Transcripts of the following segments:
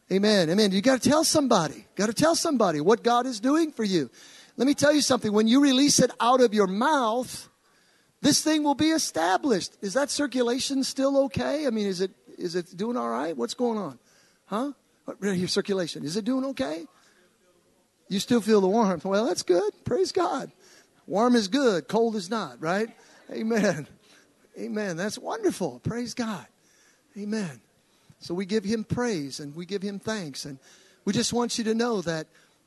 Amen. Amen. You got to tell somebody. Got to tell somebody what God is doing for you. Let me tell you something. When you release it out of your mouth, this thing will be established. Is that circulation still okay? I mean, is it doing all right? What's going on? Huh? Your circulation. Is it doing okay? You still feel the warmth. Well, that's good. Praise God. Warm is good. Cold is not, right? Amen. Amen. That's wonderful. Praise God. Amen. So we give him praise and we give him thanks. And we just want you to know that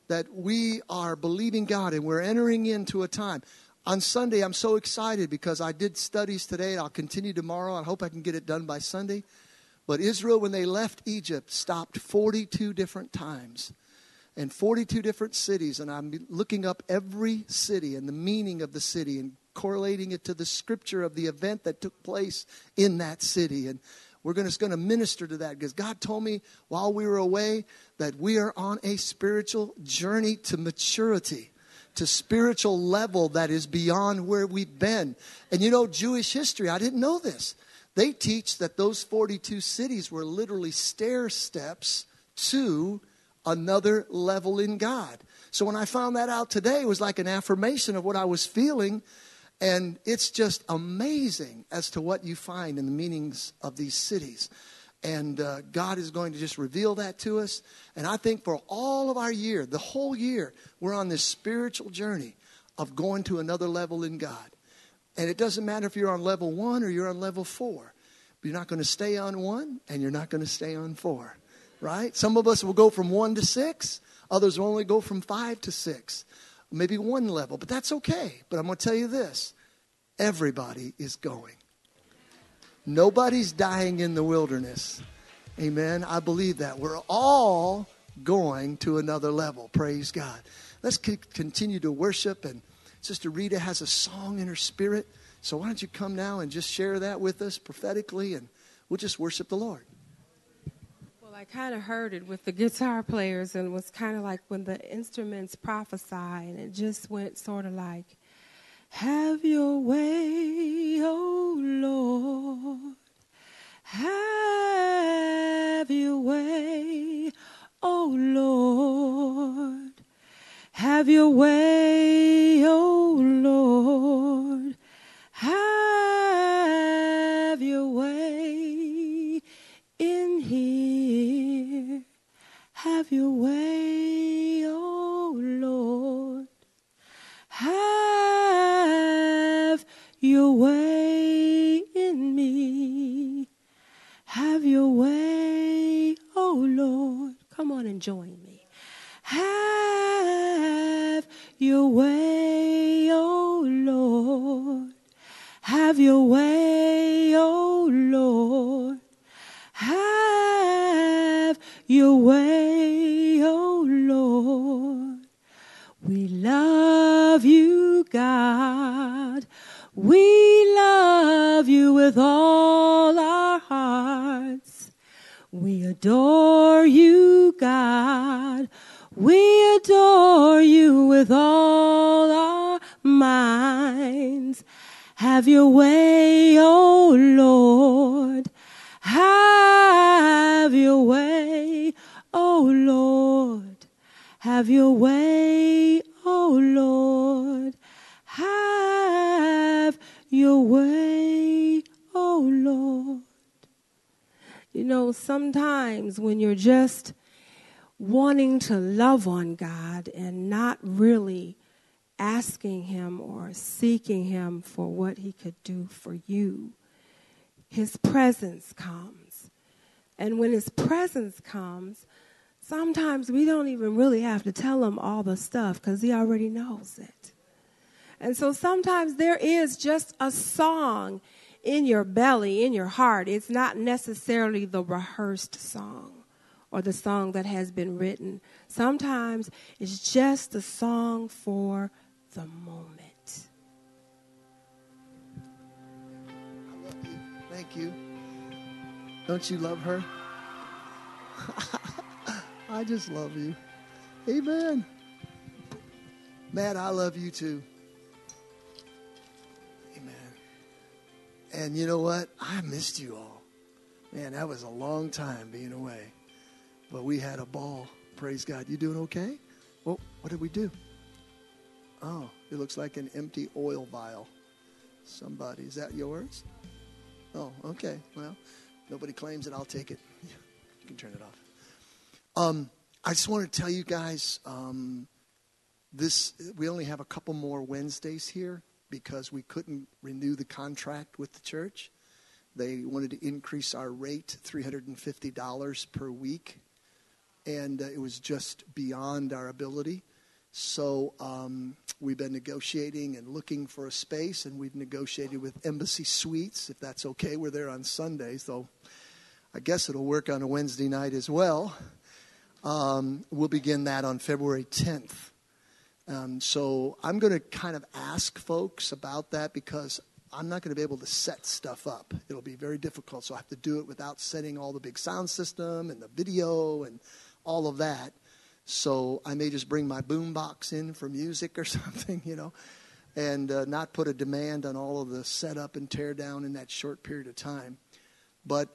we are believing God and we're entering into a time. On Sunday, I'm so excited because I did studies today and I'll continue tomorrow. I hope I can get it done by Sunday. But Israel, when they left Egypt, stopped 42 different times and 42 different cities. And I'm looking up every city and the meaning of the city and correlating it to the scripture of the event that took place in that city. And we're just going to minister to that because God told me while we were away that we are on a spiritual journey to maturity, to spiritual level that is beyond where we've been. And you know, Jewish history, I didn't know this. They teach that those 42 cities were literally stair steps to another level in God. So when I found that out today, it was like an affirmation of what I was feeling. And it's just amazing as to what you find in the meanings of these cities. And God is going to just reveal that to us. And I think for all of our year, the whole year, we're on this spiritual journey of going to another level in God. And it doesn't matter if you're on level 1 or you're on level 4. But you're not going to stay on 1 and you're not going to stay on 4. Right? Some of us will go from 1 to 6. Others will only go from 5 to 6. Maybe 1 level. But that's okay. But I'm going to tell you this. Everybody is going. Nobody's dying in the wilderness. Amen. I believe that. We're all going to another level. Praise God. Let's continue to worship. And Sister Rita has a song in her spirit. So why don't you come now and just share that with us prophetically. And we'll just worship the Lord. Well, I kind of heard it with the guitar players. And it was kind of like when the instruments prophesy. And it just went sort of like, have your way, oh Lord. Have your way, oh Lord. Have your way, oh Lord. Have your way in here. Have your way, oh Lord. Have your way in me. Have your way, oh Lord. Come on and join me. Have your way, oh Lord. Have your way, oh Lord. Have your way, oh Lord. We love you, God. We love you with all our hearts. We adore you, God. We adore you with all our minds. Have your way, oh Lord. Have your way, oh Lord. Have your way, oh Lord. Have your way, oh Lord. You know, sometimes when you're just wanting to love on God and not really asking him or seeking him for what he could do for you, his presence comes. And when his presence comes, sometimes we don't even really have to tell him all the stuff because he already knows it. And so sometimes there is just a song in your belly, in your heart. It's not necessarily the rehearsed song or the song that has been written. Sometimes it's just a song for the moment. I love you. Thank you. Don't you love her? I just love you. Amen. Matt, I love you too. Amen. And you know what? I missed you all. Man, that was a long time being away. But we had a ball. Praise God. You doing okay? Well, what did we do? Oh, it looks like an empty oil vial. Somebody, is that yours? Oh, okay. Well, nobody claims it. I'll take it. You can turn it off. I just want to tell you guys, we only have a couple more Wednesdays here because we couldn't renew the contract with the church. They wanted to increase our rate $350 per week, and it was just beyond our ability. So we've been negotiating and looking for a space, and we've negotiated with Embassy Suites, if that's okay. We're there on Sundays, so I guess it'll work on a Wednesday night as well. We'll begin that on February 10th. So I'm going to kind of ask folks about that because I'm not going to be able to set stuff up. It'll be very difficult, so I have to do it without setting all the big sound system and the video and all of that. So I may just bring my boombox in for music or something, and not put a demand on all of the setup and tear down in that short period of time. But,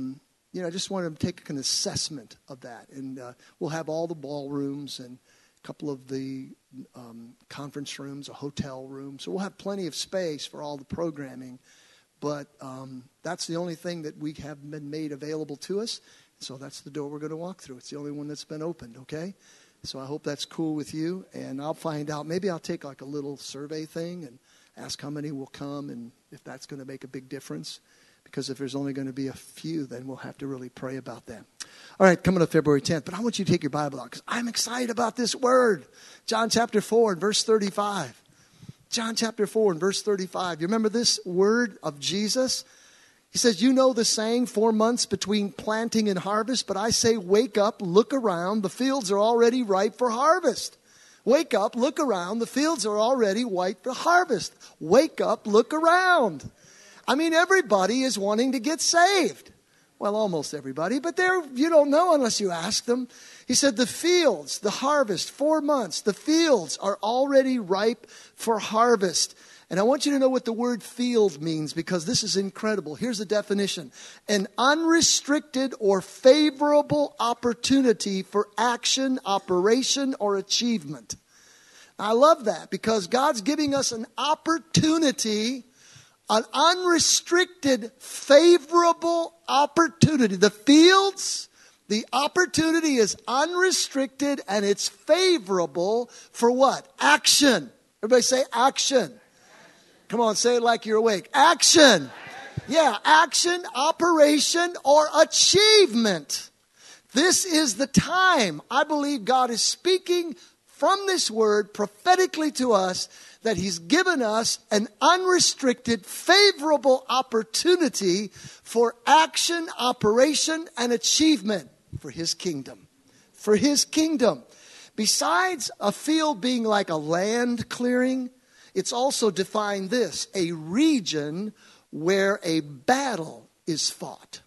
I just wanted to take an assessment of that. And we'll have all the ballrooms and a couple of the conference rooms, a hotel room. So we'll have plenty of space for all the programming. But that's the only thing that we have been made available to us. So that's the door we're going to walk through. It's the only one that's been opened, okay? So I hope that's cool with you. And I'll find out. Maybe I'll take like a little survey thing and ask how many will come and if that's going to make a big difference. Because if there's only going to be a few, then we'll have to really pray about that. All right, coming up February 10th. But I want you to take your Bible out because I'm excited about this word. John chapter 4 and verse 35. John chapter 4 and verse 35. You remember this word of Jesus? He says, you know the saying, 4 months between planting and harvest. But I say, wake up, look around. The fields are already ripe for harvest. Wake up, look around. The fields are already ripe for harvest. Wake up, look around. I mean, everybody is wanting to get saved. Well, almost everybody, but you don't know unless you ask them. He said, the fields, the harvest, 4 months, the fields are already ripe for harvest. And I want you to know what the word field means because this is incredible. Here's the definition. An unrestricted or favorable opportunity for action, operation, or achievement. I love that because God's giving us an opportunity, an unrestricted, favorable opportunity. The fields, the opportunity is unrestricted and it's favorable for what? Action. Everybody say action. Come on, say it like you're awake. Action. Yeah, action, operation, or achievement. This is the time. I believe God is speaking from this word prophetically to us that He's given us an unrestricted, favorable opportunity for action, operation, and achievement for His kingdom. For His kingdom. Besides a field being like a land clearing, it's also defined this, a region where a battle is fought.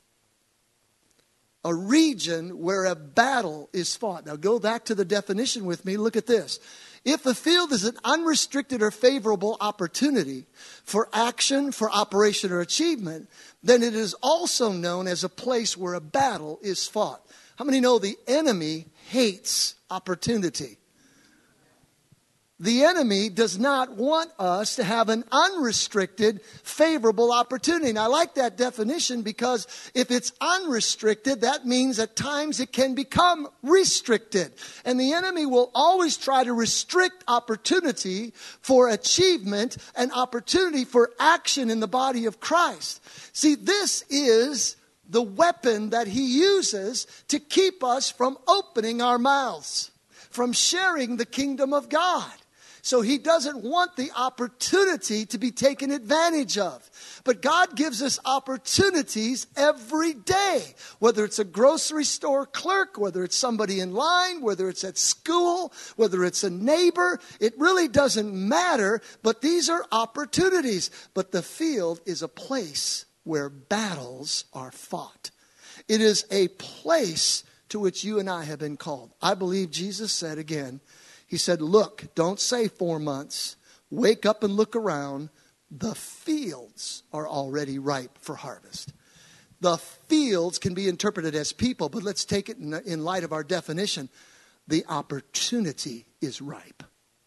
A region where a battle is fought. Now go back to the definition with me. Look at this. If a field is an unrestricted or favorable opportunity for action, for operation or achievement, then it is also known as a place where a battle is fought. How many know the enemy hates opportunity? The enemy does not want us to have an unrestricted, favorable opportunity. And I like that definition because if it's unrestricted, that means at times it can become restricted. And the enemy will always try to restrict opportunity for achievement and opportunity for action in the body of Christ. See, this is the weapon that he uses to keep us from opening our mouths, from sharing the kingdom of God. So he doesn't want the opportunity to be taken advantage of. But God gives us opportunities every day, whether it's a grocery store clerk, whether it's somebody in line, whether it's at school, whether it's a neighbor. It really doesn't matter, but these are opportunities. But the field is a place where battles are fought. It is a place to which you and I have been called. I believe Jesus said again, He said, look, don't say 4 months. Wake up and look around. The fields are already ripe for harvest. The fields can be interpreted as people, but let's take it in light of our definition. The opportunity is ripe.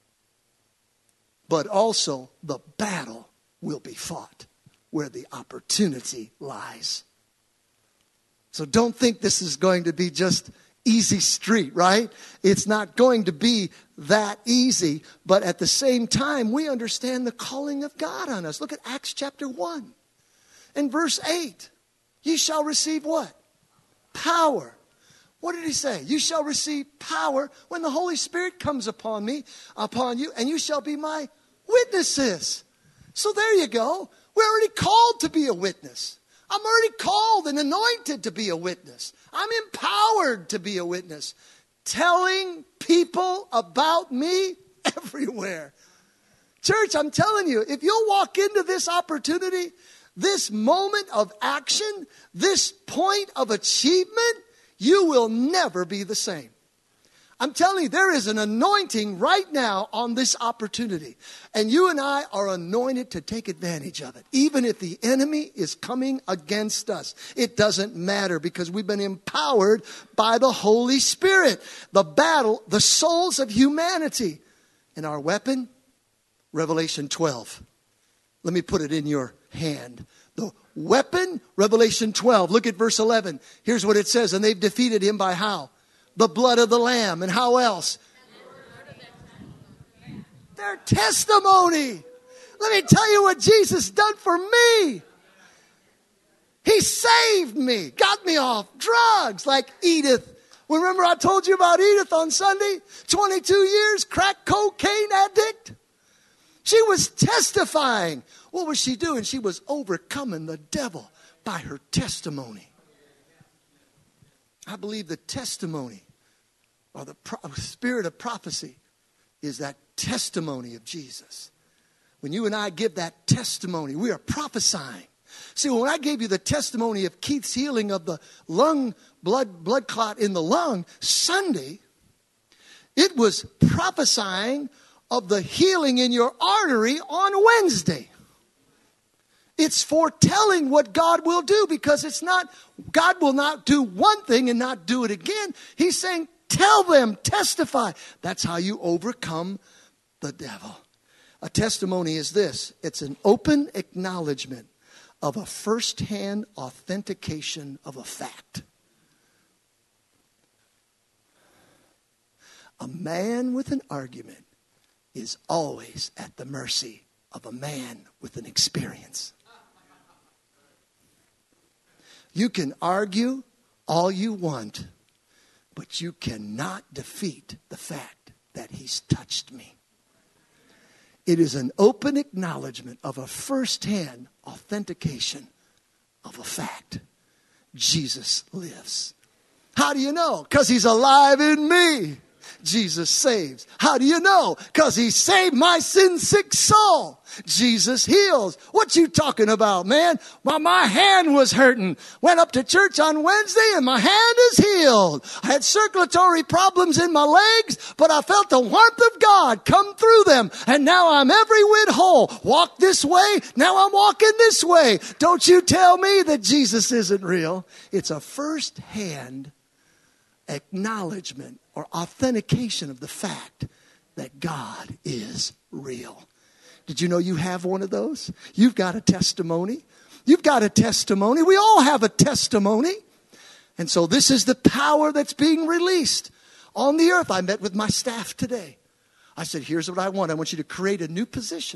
But also the battle will be fought where the opportunity lies. So don't think this is going to be just easy street, right? It's not going to be that easy. But at the same time, we understand the calling of God on us. Look at Acts chapter 1 and verse 8. You shall receive what? Power. What did he say? You shall receive power when the Holy Spirit comes upon you, and you shall be my witnesses. So there you go. We're already called to be a witness. I'm already called and anointed to be a witness. I'm empowered to be a witness. Telling people about me everywhere. Church, I'm telling you, if you'll walk into this opportunity, this moment of action, this point of achievement, you will never be the same. I'm telling you, there is an anointing right now on this opportunity. And you and I are anointed to take advantage of it. Even if the enemy is coming against us, it doesn't matter because we've been empowered by the Holy Spirit. The battle, the souls of humanity. And our weapon, Revelation 12. Let me put it in your hand. The weapon, Revelation 12. Look at verse 11. Here's what it says. And they've defeated him by how? The blood of the Lamb. And how else? Their testimony. Let me tell you what Jesus done for me. He saved me. Got me off drugs like Edith. Remember I told you about Edith on Sunday? 22 years, crack cocaine addict. She was testifying. What was she doing? She was overcoming the devil by her testimony. I believe the testimony or the spirit of prophecy is that testimony of Jesus. When you and I give that testimony, we are prophesying. See, when I gave you the testimony of Keith's healing of the lung blood clot in the lung Sunday, it was prophesying of the healing in your artery on Wednesday. It's foretelling what God will do because it's not, God will not do one thing and not do it again. He's saying, tell them, testify. That's how you overcome the devil. A testimony is this. It's an open acknowledgement of a first-hand authentication of a fact. A man with an argument is always at the mercy of a man with an experience. You can argue all you want, but you cannot defeat the fact that he's touched me. It is an open acknowledgement of a first-hand authentication of a fact. Jesus lives. How do you know? Because he's alive in me. Jesus saves. How do you know? Because he saved my sin-sick soul. Jesus heals. What you talking about, man? Well, my hand was hurting. Went up to church on Wednesday and my hand is healed. I had circulatory problems in my legs, but I felt the warmth of God come through them. And now I'm every whit whole. Walk this way. Now I'm walking this way. Don't you tell me that Jesus isn't real. It's a first-hand acknowledgement or authentication of the fact that God is real. Did you know you have one of those? You've got a testimony. You've got a testimony. We all have a testimony. And so this is the power that's being released on the earth. I met with my staff today. I said, here's what I want. I want you to create a new position.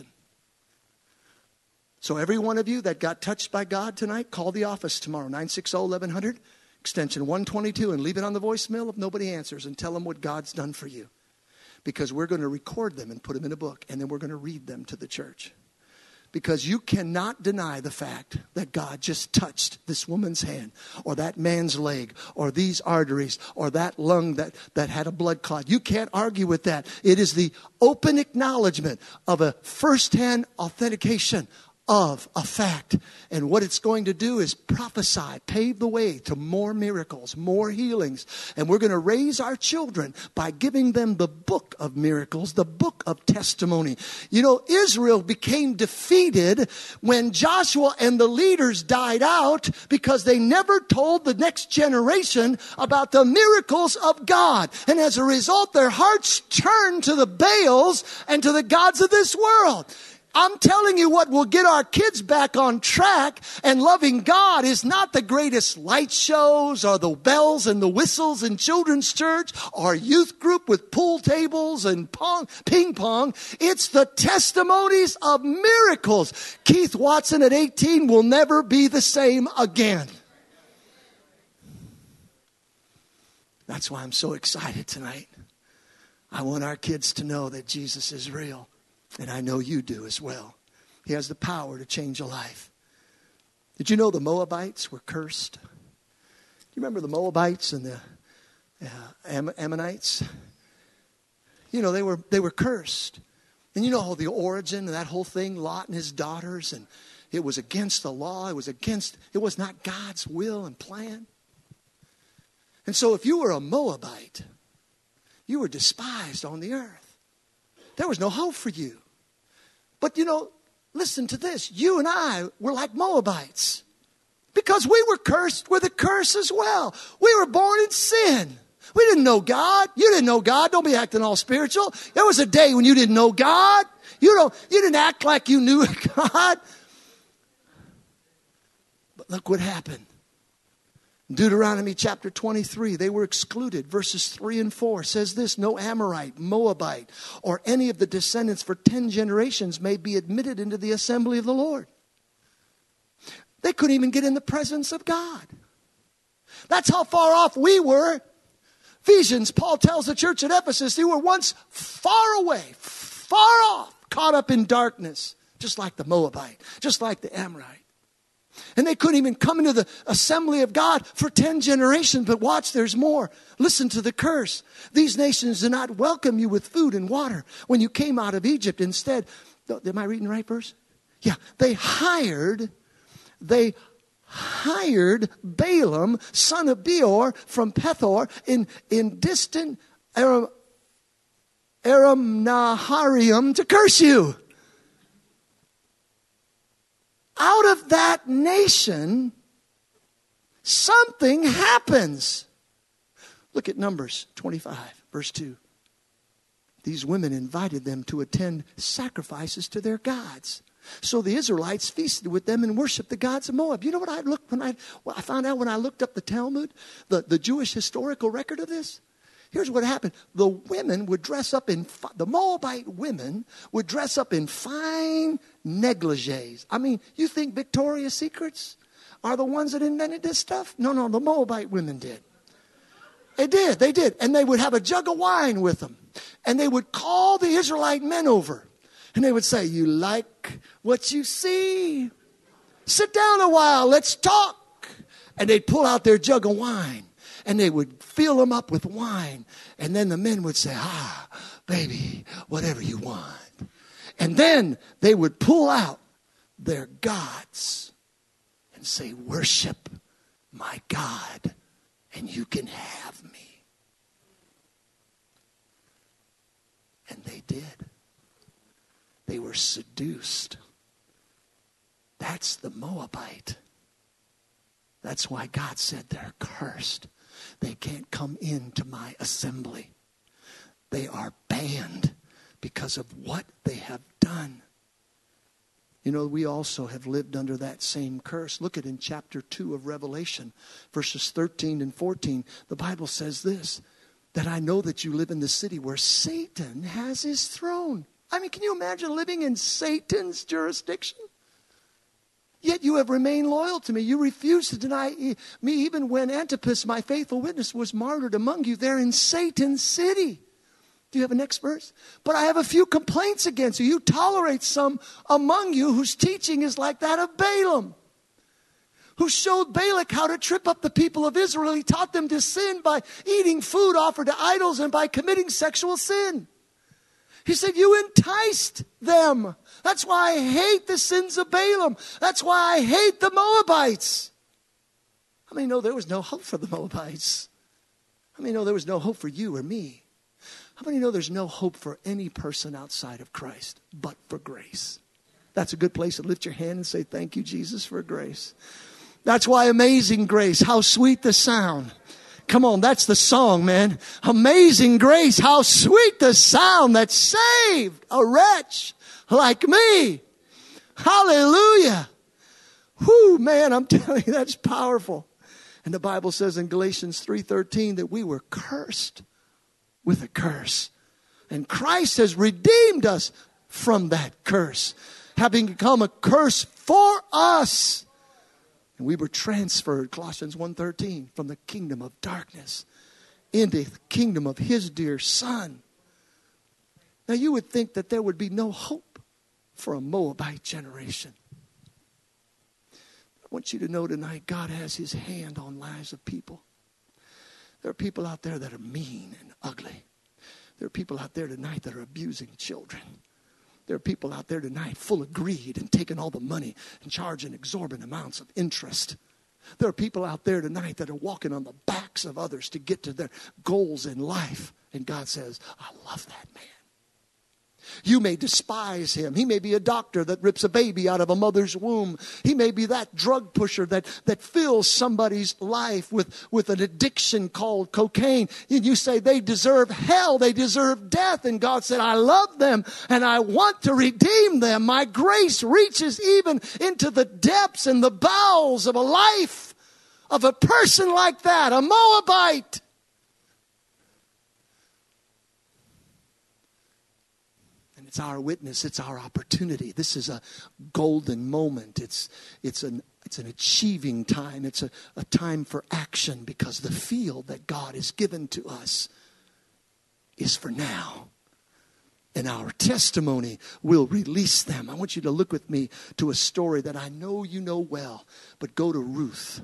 So every one of you that got touched by God tonight, call the office tomorrow, 960-1100. Extension 122, and leave it on the voicemail if nobody answers and tell them what God's done for you. Because we're going to record them and put them in a book, and then we're going to read them to the church. Because you cannot deny the fact that God just touched this woman's hand or that man's leg or these arteries or that lung that had a blood clot. You can't argue with that. It is the open acknowledgement of a first-hand authentication of a fact. And what it's going to do is prophesy, pave the way to more miracles, more healings. And we're going to raise our children by giving them the book of miracles, the book of testimony. You know, Israel became defeated when Joshua and the leaders died out because they never told the next generation about the miracles of God. And as a result, their hearts turned to the Baals and to the gods of this world. I'm telling you, what will get our kids back on track and loving God is not the greatest light shows or the bells and the whistles in children's church or youth group with pool tables and ping pong. It's the testimonies of miracles. Keith Watson at 18 will never be the same again. That's why I'm so excited tonight. I want our kids to know that Jesus is real. And I know you do as well. He has the power to change a life. Did you know the Moabites were cursed? Do you remember the Moabites and the Ammonites? You know, they were cursed. And you know the origin of that whole thing, Lot and his daughters, and it was against the law. It was not God's will and plan. And so if you were a Moabite, you were despised on the earth. There was no hope for you. But you know, listen to this. You and I were like Moabites. Because we were cursed with a curse as well. We were born in sin. We didn't know God. You didn't know God. Don't be acting all spiritual. There was a day when you didn't know God. You didn't act like you knew God. But look what happened. Deuteronomy chapter 23, they were excluded. Verses 3 and 4 says this: no Amorite, Moabite, or any of the descendants for 10 generations may be admitted into the assembly of the Lord. They couldn't even get in the presence of God. That's how far off we were. Ephesians, Paul tells the church at Ephesus, you were once far away, far off, caught up in darkness, just like the Moabite, just like the Amorite. And they couldn't even come into the assembly of God for 10 generations. But watch, there's more. Listen to the curse. These nations did not welcome you with food and water when you came out of Egypt. Instead, am I reading the right verse? Yeah. They hired Balaam, son of Beor, from Pethor in distant Aram Naharaim to curse you. Out of that nation, something happens. Look at Numbers 25, verse 2. These women invited them to attend sacrifices to their gods. So the Israelites feasted with them and worshiped the gods of Moab. You know what I found out when I looked up the Talmud, the Jewish historical record of this? Here's what happened. The Moabite women would dress up in fine negligees. I mean, you think Victoria's Secrets are the ones that invented this stuff? No, the Moabite women did. They did. And they would have a jug of wine with them. And they would call the Israelite men over. And they would say, you like what you see? Sit down a while, let's talk. And they'd pull out their jug of wine. And they would fill them up with wine. And then the men would say, baby, whatever you want. And then they would pull out their gods and say, worship my God and you can have me. And they did. They were seduced. That's the Moabite. That's why God said they're cursed. They can't come into my assembly. They are banned because of what they have done. You know, we also have lived under that same curse. Look at in chapter 2 of Revelation, verses 13 and 14. The Bible says this, that I know that you live in the city where Satan has his throne. I mean, can you imagine living in Satan's jurisdiction? Yet you have remained loyal to me. You refused to deny me even when Antipas, my faithful witness, was martyred among you there in Satan's city. Do you have a next verse? But I have a few complaints against you. You tolerate some among you whose teaching is like that of Balaam, who showed Balak how to trip up the people of Israel. He taught them to sin by eating food offered to idols and by committing sexual sin. He said, you enticed them. That's why I hate the sins of Balaam. That's why I hate the Moabites. How many know there was no hope for the Moabites? How many know there was no hope for you or me? How many know there's no hope for any person outside of Christ but for grace? That's a good place to lift your hand and say, thank you, Jesus, for grace. That's why Amazing Grace, how sweet the sound. Come on, that's the song, man. Amazing grace, how sweet the sound that saved a wretch like me. Hallelujah. Whew, man, I'm telling you, that's powerful. And the Bible says in Galatians 3:13 that we were cursed with a curse. And Christ has redeemed us from that curse, having become a curse for us. And we were transferred, Colossians 1:13, from the kingdom of darkness into the kingdom of His dear Son. Now you would think that there would be no hope for a Moabite generation. I want you to know tonight, God has His hand on lives of people. There are people out there that are mean and ugly. There are people out there tonight that are abusing children. There are people out there tonight full of greed and taking all the money and charging exorbitant amounts of interest. There are people out there tonight that are walking on the backs of others to get to their goals in life. And God says, I love that man. You may despise him. He may be a doctor that rips a baby out of a mother's womb. He may be that drug pusher that fills somebody's life with an addiction called cocaine. And you say they deserve hell. They deserve death. And God said, I love them and I want to redeem them. My grace reaches even into the depths and the bowels of a life of a person like that, a Moabite. It's our witness. It's our opportunity. This is a golden moment. It's an achieving time. It's a time for action because the field that God has given to us is for now. And our testimony will release them. I want you to look with me to a story that I know you know well, but go to Ruth.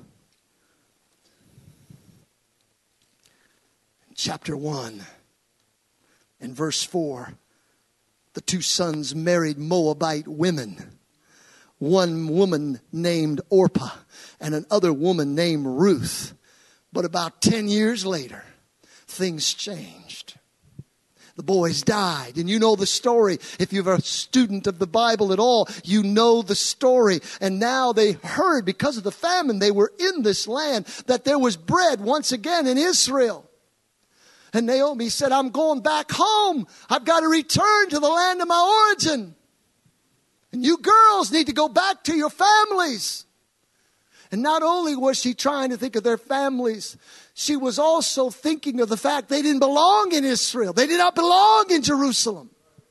Chapter 1 and verse 4. The two sons married Moabite women. One woman named Orpah and another woman named Ruth. But about 10 years later, things changed. The boys died. And you know the story. If you're a student of the Bible at all, you know the story. And now they heard, because of the famine, they were in this land, that there was bread once again in Israel. And Naomi said, I'm going back home. I've got to return to the land of my origin. And you girls need to go back to your families. And not only was she trying to think of their families, she was also thinking of the fact they didn't belong in Israel. They did not belong in Jerusalem.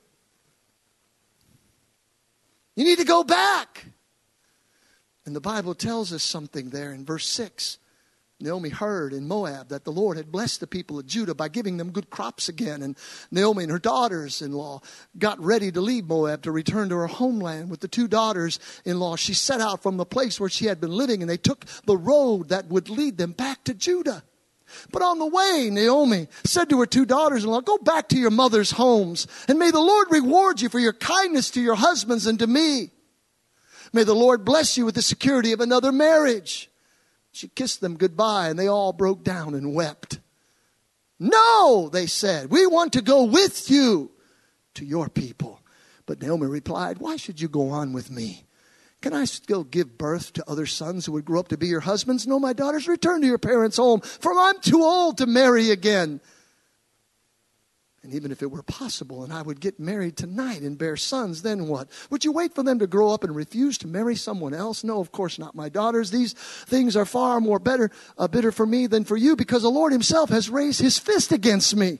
You need to go back. And the Bible tells us something there in verse 6. Naomi heard in Moab that the Lord had blessed the people of Judah by giving them good crops again. And Naomi and her daughters-in-law got ready to leave Moab to return to her homeland with the two daughters-in-law. She set out from the place where she had been living, and they took the road that would lead them back to Judah. But on the way, Naomi said to her two daughters-in-law, go back to your mother's homes, and may the Lord reward you for your kindness to your husbands and to me. May the Lord bless you with the security of another marriage. She kissed them goodbye, and they all broke down and wept. No, they said, we want to go with you to your people. But Naomi replied, why should you go on with me? Can I still give birth to other sons who would grow up to be your husbands? No, my daughters, return to your parents' home, for I'm too old to marry again. And even if it were possible and I would get married tonight and bear sons, then what? Would you wait for them to grow up and refuse to marry someone else? No, of course not, my daughters. These things are far more bitter for me than for you, because the Lord himself has raised his fist against me.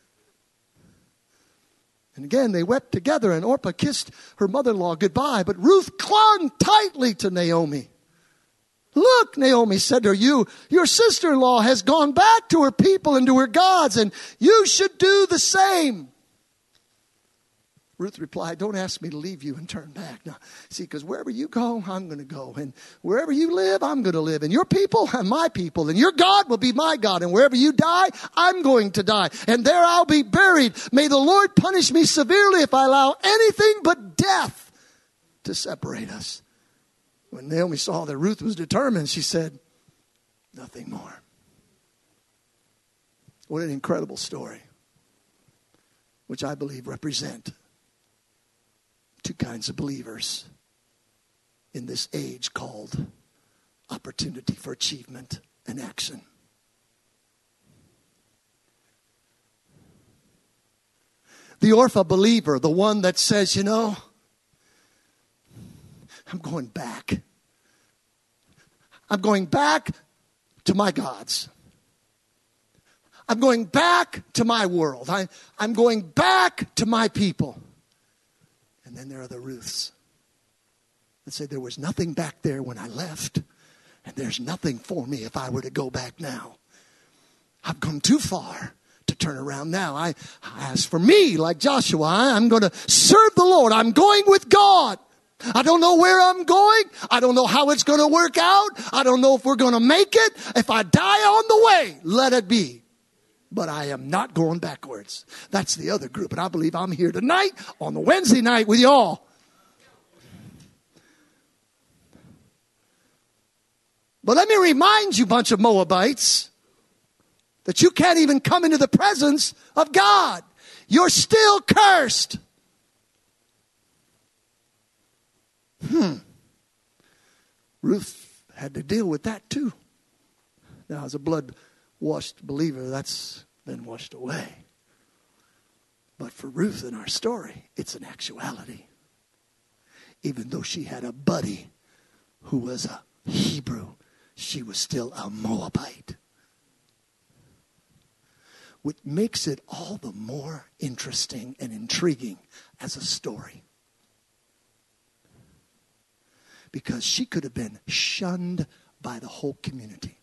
And again, they wept together, and Orpah kissed her mother-in-law goodbye, but Ruth clung tightly to Naomi. Look, Naomi said to her, your sister-in-law has gone back to her people and to her gods, and you should do the same. Ruth replied, don't ask me to leave you and turn back. No, see, because wherever you go, I'm going to go. And wherever you live, I'm going to live. And your people are my people. And your God will be my God. And wherever you die, I'm going to die. And there I'll be buried. May the Lord punish me severely if I allow anything but death to separate us. When Naomi saw that Ruth was determined, she said, nothing more. What an incredible story, which I believe represent two kinds of believers in this age called opportunity for achievement and action. The Orpha believer, the one that says, I'm going back. I'm going back to my gods. I'm going back to my world. I'm going back to my people. And then there are the Ruths that say there was nothing back there when I left, and there's nothing for me if I were to go back now. I've come too far to turn around now. As for me, like Joshua, I'm going to serve the Lord. I'm going with God. I don't know where I'm going. I don't know how it's going to work out. I don't know if we're going to make it. If I die on the way, let it be. But I am not going backwards. That's the other group. And I believe I'm here tonight on the Wednesday night with y'all. But let me remind you, bunch of Moabites, that you can't even come into the presence of God. You're still cursed. Ruth had to deal with that too. Now, as a blood-washed believer, that's been washed away. But for Ruth in our story, it's an actuality. Even though she had a buddy who was a Hebrew, she was still a Moabite. Which makes it all the more interesting and intriguing as a story. Because she could have been shunned by the whole community.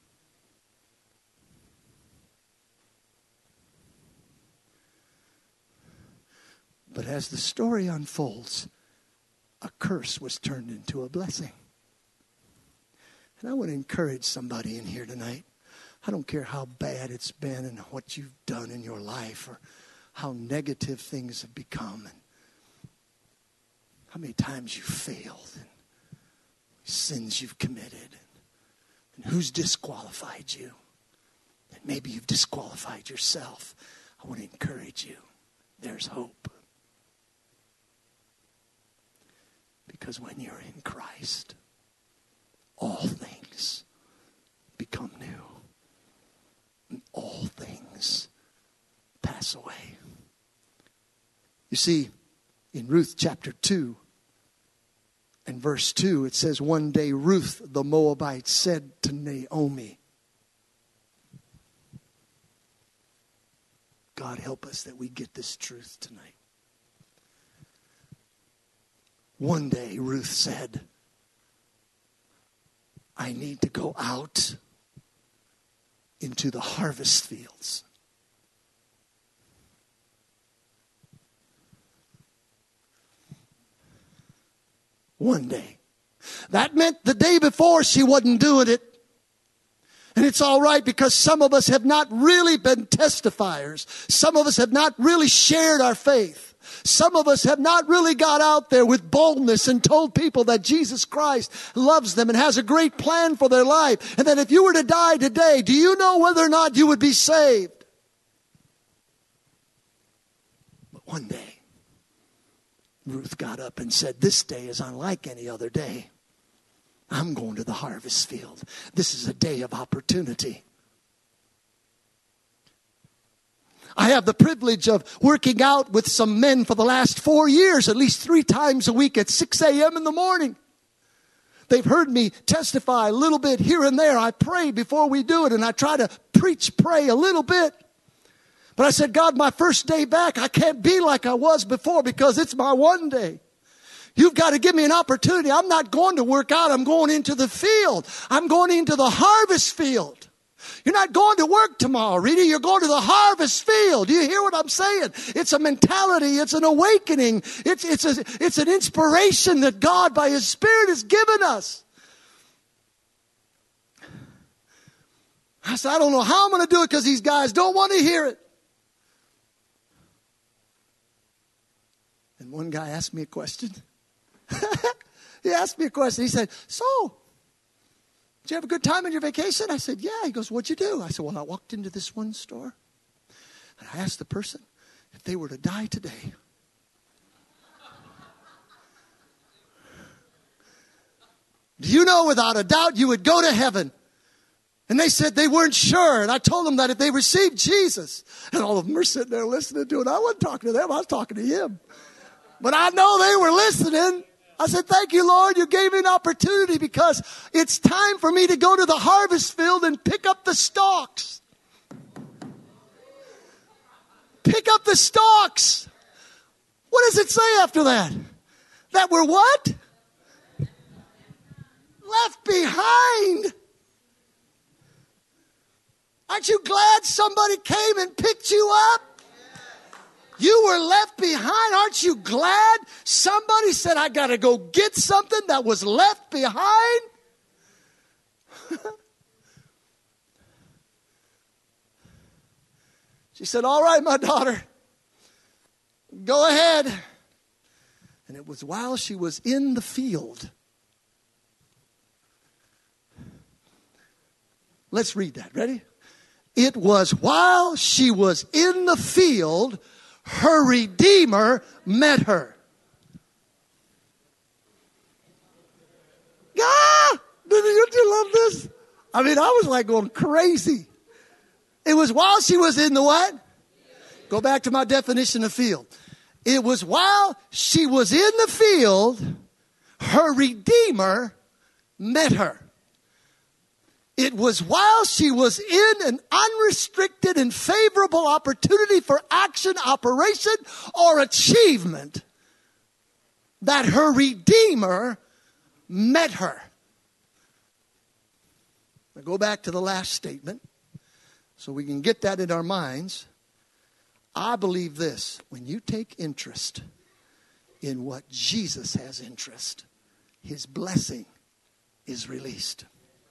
But as the story unfolds, a curse was turned into a blessing. And I want to encourage somebody in here tonight. I don't care how bad it's been and what you've done in your life or how negative things have become and how many times you failed and sins you've committed and who's disqualified you. And maybe you've disqualified yourself. I want to encourage you. There's hope. Because when you're in Christ, all things become new. And all things pass away. You see, in Ruth chapter 2 and verse 2, it says, one day Ruth the Moabite said to Naomi, God help us that we get this truth tonight. One day Ruth said, I need to go out into the harvest fields. One day. That meant the day before she wasn't doing it. And it's all right because some of us have not really been testifiers. Some of us have not really shared our faith. Some of us have not really got out there with boldness and told people that Jesus Christ loves them and has a great plan for their life. And that if you were to die today, do you know whether or not you would be saved? But one day, Ruth got up and said, this day is unlike any other day. I'm going to the harvest field. This is a day of opportunity. I have the privilege of working out with some men for the last 4 years, at least 3 times a week at 6 a.m. in the morning. They've heard me testify a little bit here and there. I pray before we do it, and I try to pray a little bit. But I said, God, my first day back, I can't be like I was before because it's my one day. You've got to give me an opportunity. I'm not going to work out. I'm going into the field. I'm going into the harvest field. You're not going to work tomorrow, Rita. You're going to the harvest field. Do you hear what I'm saying? It's a mentality. It's an awakening. It's an inspiration that God, by His Spirit, has given us. I said, I don't know how I'm going to do it because these guys don't want to hear it. And one guy asked me a question. He asked me a question. He said, so, did you have a good time on your vacation? I said, yeah. He goes, what'd you do? I said, well, I walked into this one store and I asked the person if they were to die today. Do you know without a doubt you would go to heaven? And they said they weren't sure. And I told them that if they received Jesus, and all of them were sitting there listening to it. I wasn't talking to them. I was talking to Him. But I know they were listening. I said, thank you, Lord. You gave me an opportunity because it's time for me to go to the harvest field and pick up the stalks. Pick up the stalks. What does it say after that? That we're what? Left behind. Aren't you glad somebody came and picked you up? You were left behind. Aren't you glad somebody said, I got to go get something that was left behind? She said, all right, my daughter, go ahead. And it was while she was in the field. Let's read that. Ready? It was while she was in the field, her Redeemer met her. Ah! Did you love this? I mean, I was like going crazy. It was while she was in the what? Go back to my definition of field. It was while she was in the field, her Redeemer met her. It was while she was in an unrestricted and favorable opportunity for action, operation, or achievement that her Redeemer met her. Now go back to the last statement so we can get that in our minds. I believe this: when you take interest in what Jesus has interest, His blessing is released.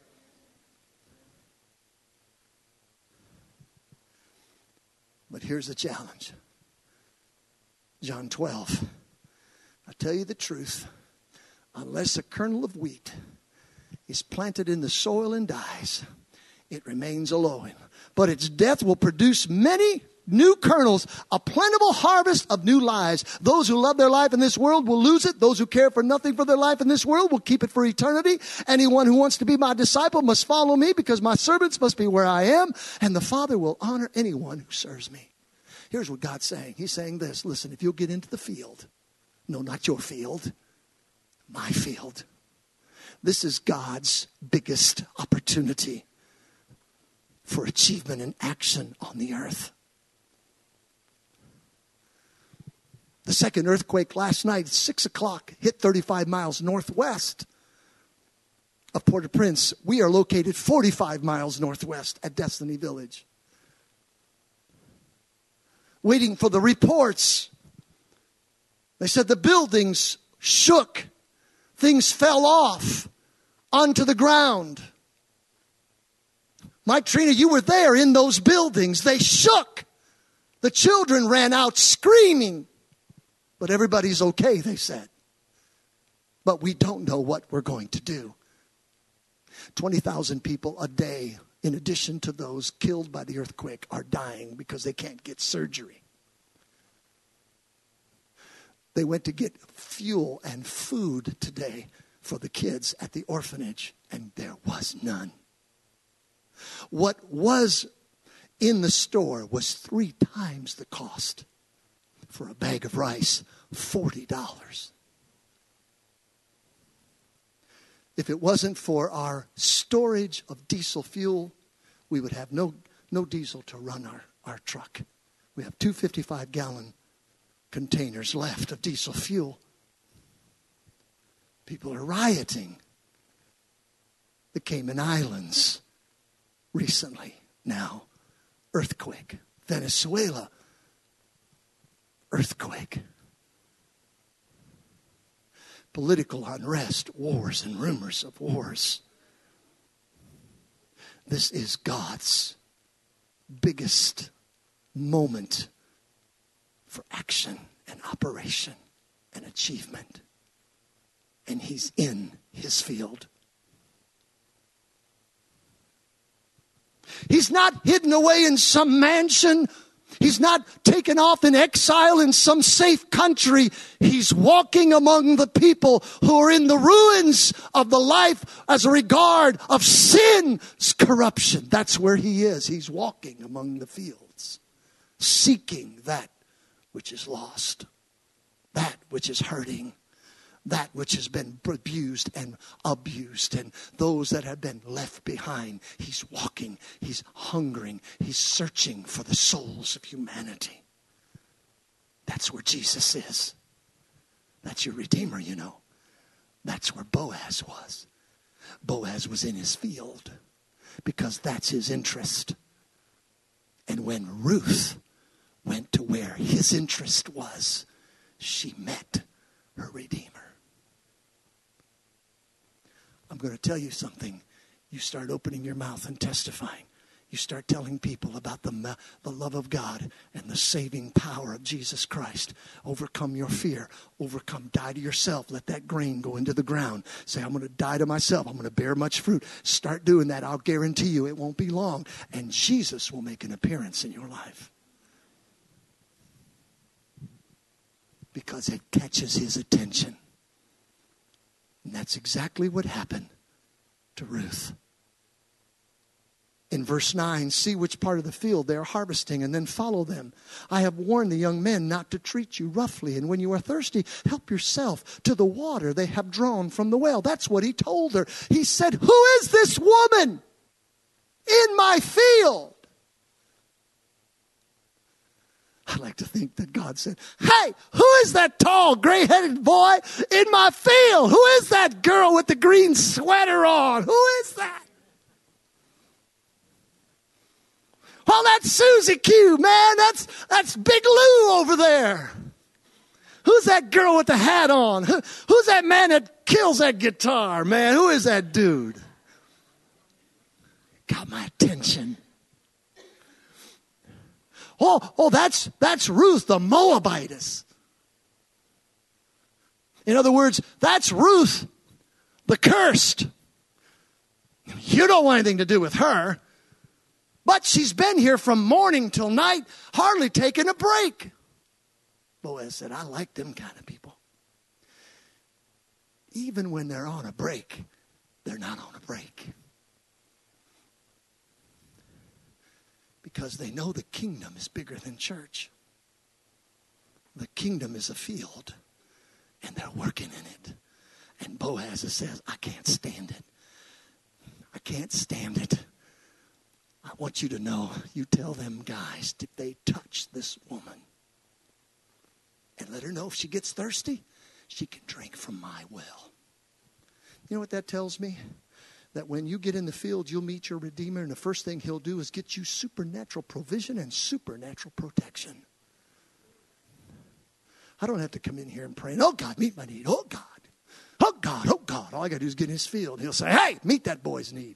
But here's the challenge. John 12. I tell you the truth. Unless a kernel of wheat is planted in the soil and dies, it remains alone. But its death will produce many new kernels, a plentiful harvest of new lives. Those who love their life in this world will lose it. Those who care for nothing for their life in this world will keep it for eternity. Anyone who wants to be my disciple must follow me, because my servants must be where I am, and the Father will honor anyone who serves me. Here's what God's saying. He's saying this: listen, if you'll get into the field, no, not your field, my field. This is God's biggest opportunity for achievement and action on the earth. The second earthquake last night at 6 o'clock hit 35 miles northwest of Port-au-Prince. We are located 45 miles northwest at Destiny Village. Waiting for the reports. They said the buildings shook. Things fell off onto the ground. Mike, Trina, you were there in those buildings. They shook. The children ran out screaming. But everybody's okay, they said. But we don't know what we're going to do. 20,000 people a day, in addition to those killed by the earthquake, are dying because they can't get surgery. They went to get fuel and food today for the kids at the orphanage, and there was none. What was in the store was 3 times the cost. For a bag of rice, $40. If it wasn't for our storage of diesel fuel, we would have no diesel to run our truck. We have 2 55-gallon containers left of diesel fuel. People are rioting. The Cayman Islands recently now. Earthquake. Venezuela. Earthquake. Political unrest, wars and rumors of wars. This is God's biggest moment for action and operation and achievement. And He's in His field. He's not hidden away in some mansion. He's not taken off in exile in some safe country. He's walking among the people who are in the ruins of the life as a regard of sin's corruption. That's where He is. He's walking among the fields, seeking that which is lost, that which is hurting, that which has been abused, and those that have been left behind. He's walking, He's hungering, He's searching for the souls of humanity. That's where Jesus is. That's your Redeemer, you know. That's where Boaz was. Boaz was in his field because that's his interest. And when Ruth went to where his interest was, she met her Redeemer. I'm going to tell you something. You start opening your mouth and testifying. You start telling people about the love of God and the saving power of Jesus Christ. Overcome your fear. Die to yourself. Let that grain go into the ground. Say, I'm going to die to myself. I'm going to bear much fruit. Start doing that. I'll guarantee you it won't be long. And Jesus will make an appearance in your life. Because it catches His attention. And that's exactly what happened to Ruth. In verse 9, see which part of the field they are harvesting and then follow them. I have warned the young men not to treat you roughly. And when you are thirsty, help yourself to the water they have drawn from the well. That's what he told her. He said, who is this woman in my field? I like to think that God said, hey, who is that tall, gray-headed boy in my field? Who is that girl with the green sweater on? Who is that? Well, that's Susie Q, man. That's Big Lou over there. Who's that girl with the hat on? Who's that man that kills that guitar, man? Who is that dude? Got my attention. Oh, that's Ruth the Moabitess. In other words, that's Ruth the cursed. You don't want anything to do with her. But she's been here from morning till night, hardly taking a break. Boaz said, I like them kind of people. Even when they're on a break, they're not on a break. Because they know the kingdom is bigger than church. The kingdom is a field, and they're working in it. And Boaz says, I can't stand it. I can't stand it. I want you to know, you tell them guys, if they touch this woman, and let her know if she gets thirsty, she can drink from my well. You know what that tells me? That when you get in the field, you'll meet your Redeemer, and the first thing He'll do is get you supernatural provision and supernatural protection. I don't have to come in here and pray, oh God, meet my need. Oh God. Oh God. Oh God. All I got to do is get in His field. He'll say, hey, meet that boy's need.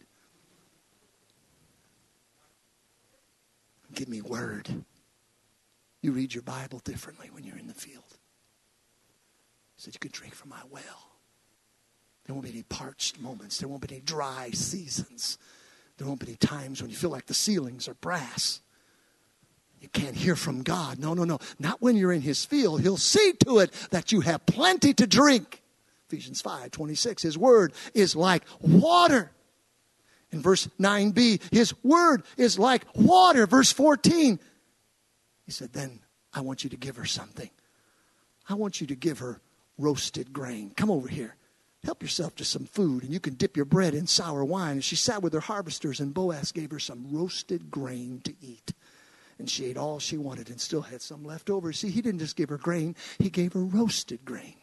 Give me word. You read your Bible differently when you're in the field. He said, you can drink from my well. There won't be any parched moments. There won't be any dry seasons. There won't be any times when you feel like the ceilings are brass. You can't hear from God. No. Not when you're in His field. He'll see to it that you have plenty to drink. Ephesians 5:26. His word is like water. In verse 9b, His word is like water. Verse 14, He said, then I want you to give her something. I want you to give her roasted grain. Come over here. Help yourself to some food, and you can dip your bread in sour wine. And she sat with her harvesters, and Boaz gave her some roasted grain to eat. And she ate all she wanted and still had some left over. See, he didn't just give her grain. He gave her roasted grain.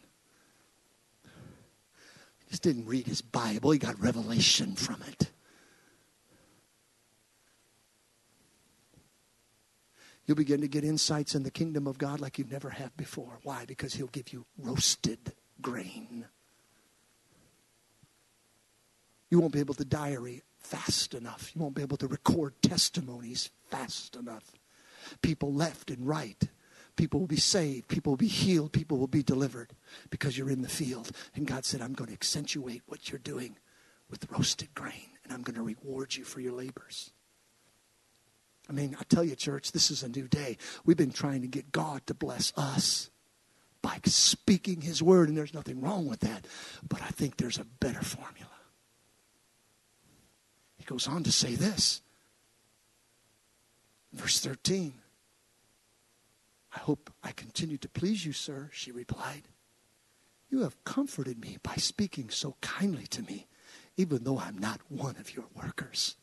He just didn't read his Bible. He got revelation from it. You'll begin to get insights in the kingdom of God like you've never had before. Why? Because he'll give you roasted grain. You won't be able to diary fast enough. You won't be able to record testimonies fast enough. People left and right. People will be saved. People will be healed. People will be delivered because you're in the field. And God said, I'm going to accentuate what you're doing with roasted grain. And I'm going to reward you for your labors. I mean, I tell you, church, this is a new day. We've been trying to get God to bless us by speaking his word, and there's nothing wrong with that. But I think there's a better formula. He goes on to say this. Verse 13. I hope I continue to please you, sir, she replied. You have comforted me by speaking so kindly to me, even though I'm not one of your workers.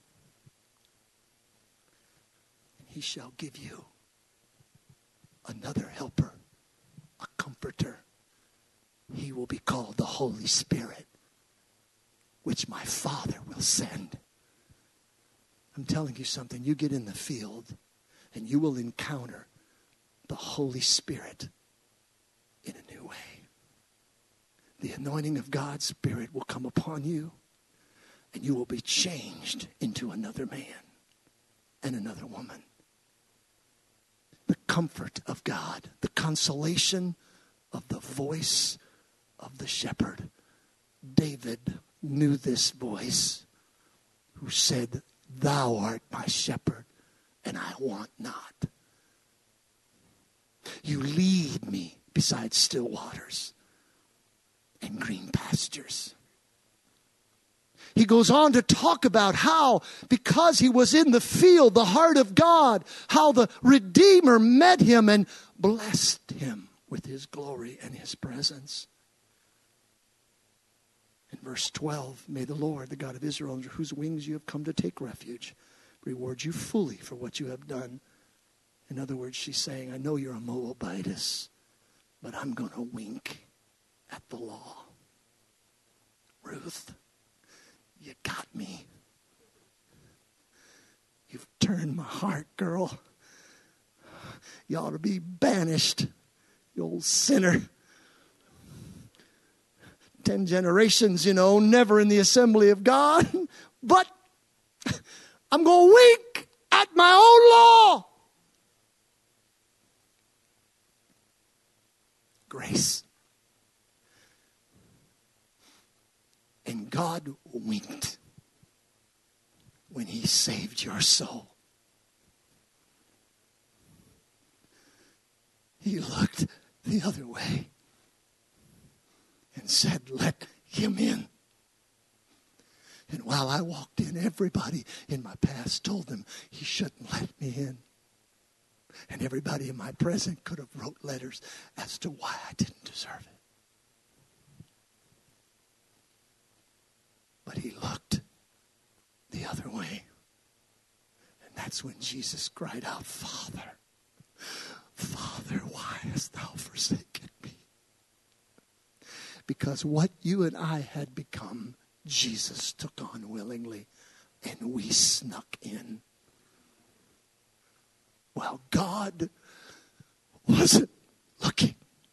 He shall give you another helper, a comforter. He will be called the Holy Spirit, which my Father will send. I'm telling you something. You get in the field and you will encounter the Holy Spirit in a new way. The anointing of God's Spirit will come upon you, and you will be changed into another man and another woman. The comfort of God, the consolation of the voice of the shepherd. David knew this voice who said, Thou art my shepherd, and I want not. You lead me beside still waters and green pastures. He goes on to talk about how, because he was in the field, the heart of God, how the Redeemer met him and blessed him with his glory and his presence. In verse 12, may the Lord, the God of Israel, under whose wings you have come to take refuge, reward you fully for what you have done. In other words, she's saying, I know you're a Moabitess, but I'm going to wink at the law. Ruth, you got me. You've turned my heart, girl. You ought to be banished, you old sinner. 10 generations, never in the assembly of God. But I'm going to wink at my own law. Grace. And God winked when he saved your soul. He looked the other way and said, let him in. And while I walked in, everybody in my past told them he shouldn't let me in. And everybody in my present could have wrote letters as to why I didn't deserve it. But he looked the other way. And that's when Jesus cried out, Father, Father, why hast thou forsaken me? Because what you and I had become, Jesus took on willingly, and we snuck in. While God wasn't looking.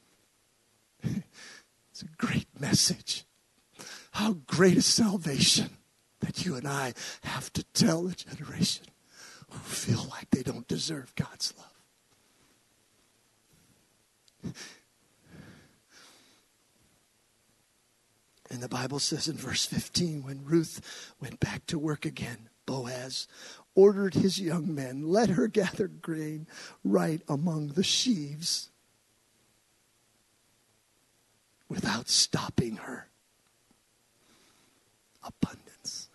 It's a great message. How great is salvation that you and I have to tell a generation who feel like they don't deserve God's love. And the Bible says in verse 15, when Ruth went back to work again, Boaz ordered his young men, let her gather grain right among the sheaves without stopping her. Abundance.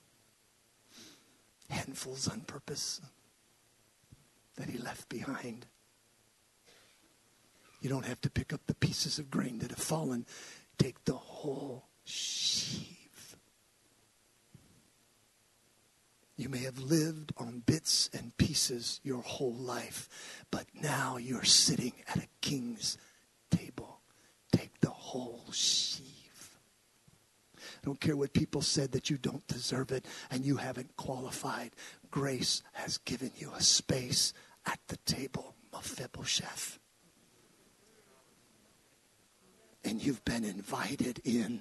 Handfuls on purpose that he left behind. You don't have to pick up the pieces of grain that have fallen. Take the whole sheaf. You may have lived on bits and pieces your whole life, but now you're sitting at a king's table. Take the whole sheaf. I don't care what people said that you don't deserve it and you haven't qualified. Grace has given you a space at the table, Mephibosheth. And you've been invited in.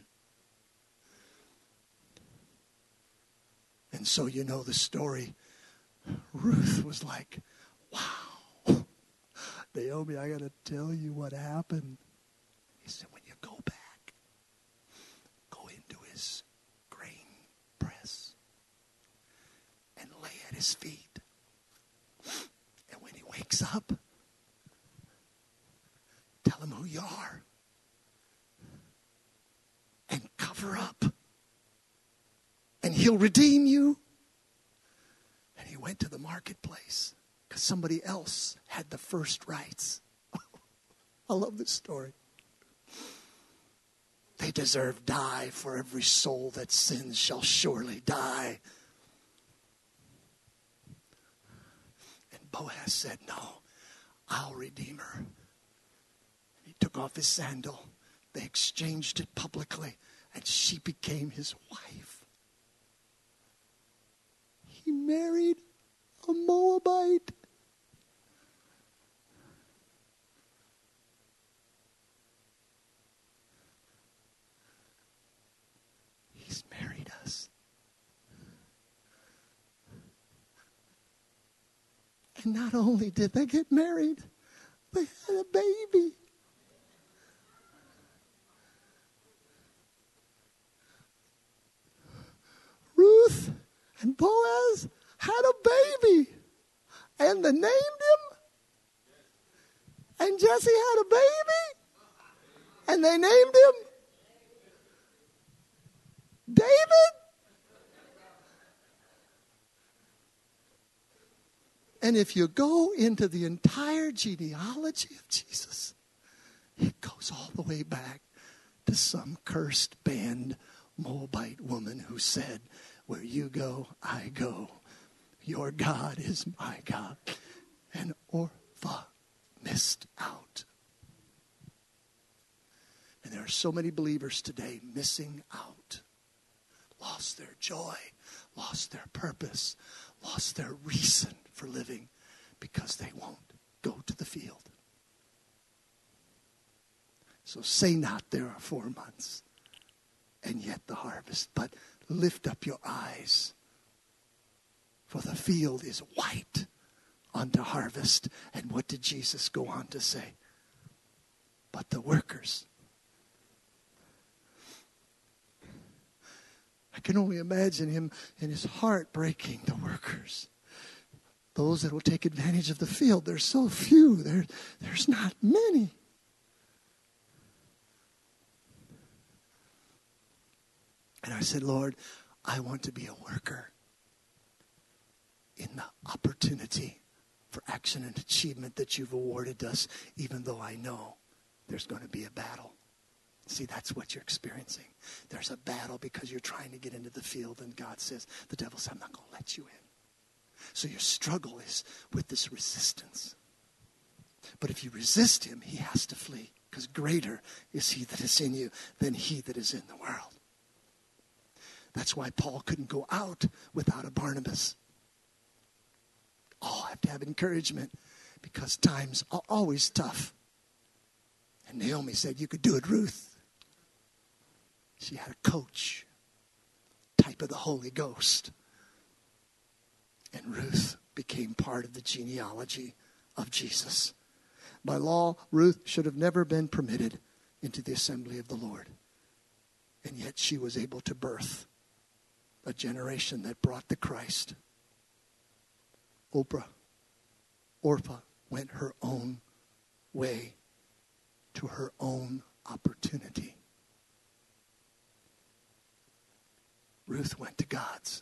And so you know the story. Ruth was like, wow, Naomi, I got to tell you what happened. He said, when you go back, go into his grain press and lay at his feet. And when he wakes up, tell him who you are. And cover up. And he'll redeem you. And he went to the marketplace because somebody else had the first rights. I love this story. They deserve die, for every soul that sins shall surely die. And Boaz said, no, I'll redeem her. He took off his sandal. They exchanged it publicly, and she became his wife. He married a Moabite. He's married us. And not only did they get married, they had a baby. Ruth and Boaz had a baby. And they named him. And Jesse had a baby. And they named him David. And if you go into the entire genealogy of Jesus, it goes all the way back to some cursed banned Moabite woman who said, where you go, I go. Your God is my God. And Orpah missed out. And there are so many believers today missing out. Lost their joy, lost their purpose, lost their reason for living because they won't go to the field. So say not there are 4 months and yet the harvest, but lift up your eyes, for the field is white unto harvest. And what did Jesus go on to say? But the workers. I can only imagine him in his heart breaking. The workers. Those that will take advantage of the field. There's so few. There's not many. And I said, Lord, I want to be a worker in the opportunity for action and achievement that you've awarded us, even though I know there's going to be a battle. See, that's what you're experiencing. There's a battle because you're trying to get into the field, and God says, the devil says, I'm not going to let you in. So your struggle is with this resistance. But if you resist him, he has to flee, because greater is he that is in you than he that is in the world. That's why Paul couldn't go out without a Barnabas. Oh, I have to have encouragement because times are always tough. And Naomi said, you could do it, Ruth. She had a coach, type of the Holy Ghost. And Ruth became part of the genealogy of Jesus. By law, Ruth should have never been permitted into the assembly of the Lord. And yet she was able to birth a generation that brought the Christ. Orpah went her own way to her own opportunity. Ruth went to God's.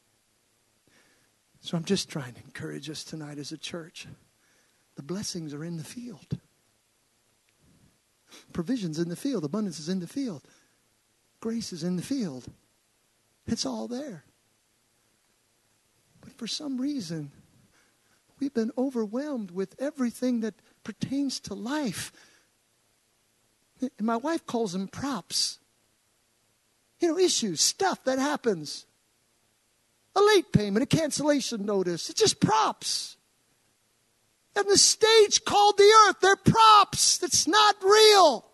So I'm just trying to encourage us tonight as a church. The blessings are in the field. Provision's in the field. Abundance is in the field. Grace is in the field. It's all there. But for some reason, we've been overwhelmed with everything that pertains to life. And my wife calls them props. Issues, stuff that happens. A late payment, a cancellation notice. It's just props. And the stage called the earth. They're props. That's not real.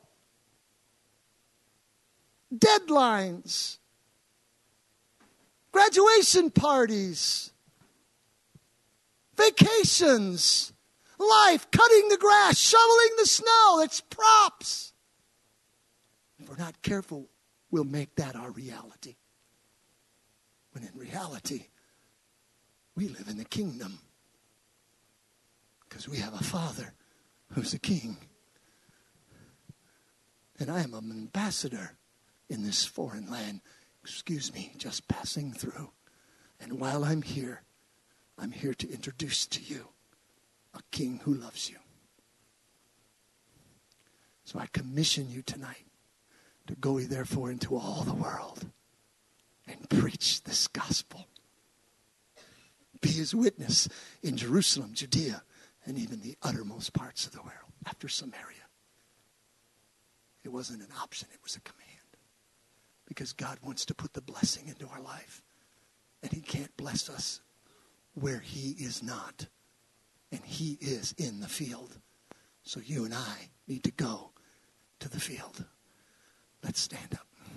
Deadlines. Graduation parties. Vacations. Life. Cutting the grass. Shoveling the snow. It's props. If we're not careful, we'll make that our reality. When in reality, we live in the kingdom. Because we have a Father who's a king. And I am an ambassador in this foreign land. Excuse me, just passing through. And while I'm here to introduce to you a king who loves you. So I commission you tonight to go ye therefore into all the world and preach this gospel. Be his witness in Jerusalem, Judea, and even the uttermost parts of the world, after Samaria. It wasn't an option, it was a command. Because God wants to put the blessing into our life. And he can't bless us where he is not. And he is in the field. So you and I need to go to the field. Let's stand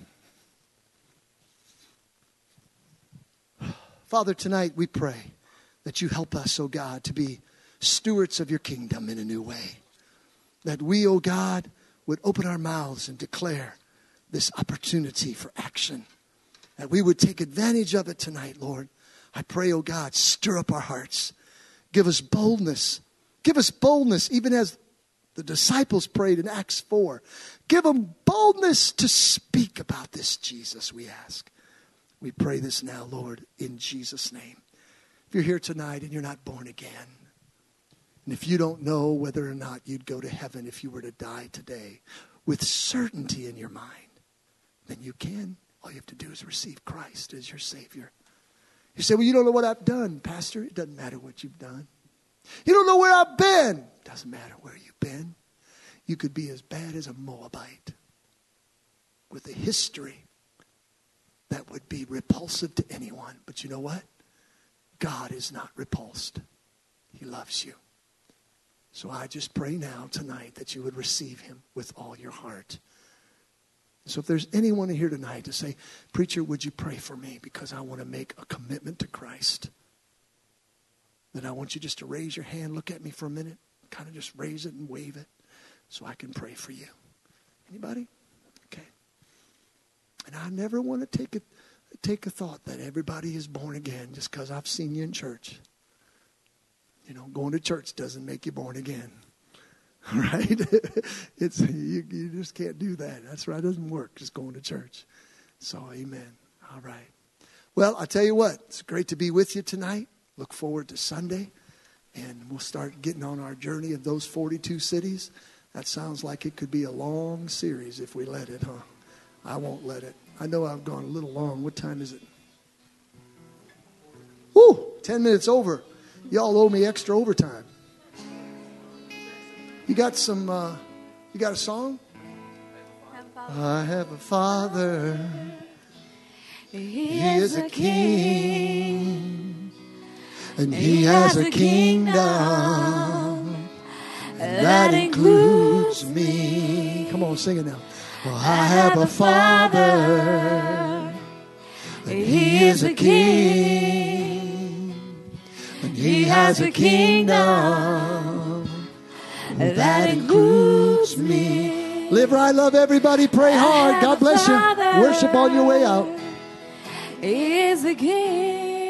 up. Father, tonight we pray that you help us, oh God, to be stewards of your kingdom in a new way. That we, oh God, would open our mouths and declare this opportunity for action. That we would take advantage of it tonight, Lord. I pray, oh God, stir up our hearts. Give us boldness. Give us boldness, even as the disciples prayed in Acts 4. Give them boldness to speak about this Jesus, we ask. We pray this now, Lord, in Jesus' name. If you're here tonight and you're not born again, and if you don't know whether or not you'd go to heaven if you were to die today, with certainty in your mind, then you can. All you have to do is receive Christ as your Savior. You say, well, you don't know what I've done, Pastor. It doesn't matter what you've done. You don't know where I've been. It doesn't matter where you've been. You could be as bad as a Moabite with a history that would be repulsive to anyone. But you know what? God is not repulsed. He loves you. So I just pray now tonight that you would receive him with all your heart. So if there's anyone here tonight to say, preacher, would you pray for me because I want to make a commitment to Christ? Then I want you just to raise your hand, look at me for a minute, kind of just raise it and wave it so I can pray for you. Anybody? Okay. And I never want to take a thought that everybody is born again just because I've seen you in church. You know, going to church doesn't make you born again. Right? It's you just can't do that. That's right. It doesn't work just going to church. So, amen. All right. Well, I'll tell you what. It's great to be with you tonight. Look forward to Sunday. And we'll start getting on our journey of those 42 cities. That sounds like it could be a long series if we let it, huh? I won't let it. I know I've gone a little long. What time is it? Woo! 10 minutes over. Y'all owe me extra overtime. You got some, you got a song? I have a Father. He is a king. And he has a kingdom. And that includes me. Come on, sing it now. Well, I have a Father. And he is a king. And he has a kingdom. And that includes me. Live right, love everybody, pray hard. God bless you. Worship on your way out. He is a king.